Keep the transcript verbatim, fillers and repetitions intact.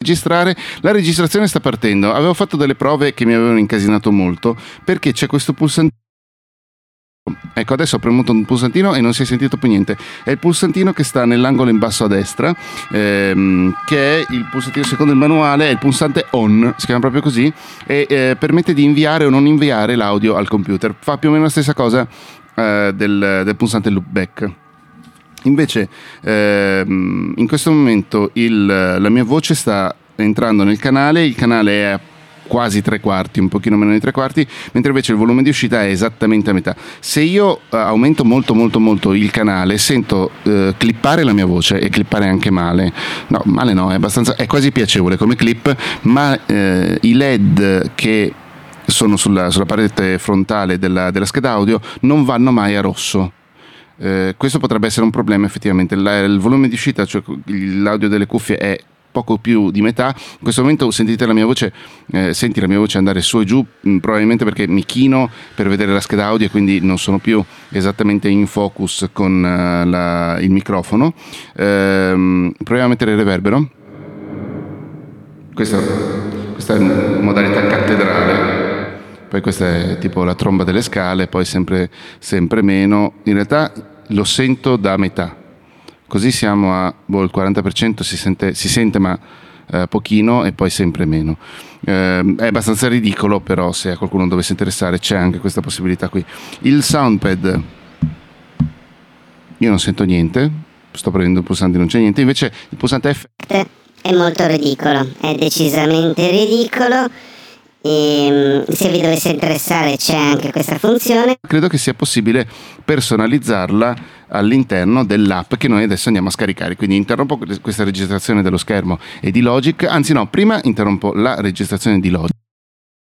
registrare. La registrazione sta partendo. Avevo fatto delle prove che mi avevano incasinato molto perché c'è questo pulsantino. Ecco, adesso ho premuto un pulsantino e non si è sentito più niente. È il pulsantino che sta nell'angolo in basso a destra, ehm, che è il pulsantino secondo il manuale, è il pulsante on, si chiama proprio così, e eh, permette di inviare o non inviare l'audio al computer. Fa più o meno la stessa cosa eh, del, del pulsante loopback. Invece ehm, in questo momento il, la mia voce sta entrando nel canale, il canale è quasi tre quarti, un pochino meno di tre quarti, mentre invece il volume di uscita è esattamente a metà. Se io uh, aumento molto molto molto il canale, sento uh, clippare la mia voce, e clippare anche male. No, male no, è abbastanza, è quasi piacevole come clip, ma uh, i led che sono sulla, sulla parete frontale della, della scheda audio non vanno mai a rosso. Uh, questo potrebbe essere un problema effettivamente. La, il volume di uscita, cioè l'audio delle cuffie, è poco più di metà. In questo momento sentite la mia voce, eh, senti la mia voce andare su e giù, mh, probabilmente perché mi chino per vedere la scheda audio e quindi non sono più esattamente in focus con uh, la, il microfono. Ehm, proviamo a mettere il reverbero. Questa, questa è modalità cattedrale, poi questa è tipo la tromba delle scale, poi sempre, sempre meno. In realtà lo sento da metà. Così siamo a boh, il quaranta per cento si sente, si sente ma eh, pochino, e poi sempre meno. Eh, è abbastanza ridicolo, però se a qualcuno dovesse interessare c'è anche questa possibilità qui. Il soundpad, io non sento niente, sto prendendo il pulsante, non c'è niente. Invece il pulsante F è molto ridicolo, è decisamente ridicolo. E se vi dovesse interessare c'è anche questa funzione. Credo che sia possibile personalizzarla all'interno dell'app che noi adesso andiamo a scaricare. Quindi interrompo questa registrazione dello schermo e di Logic, anzi no, prima interrompo la registrazione di Logic.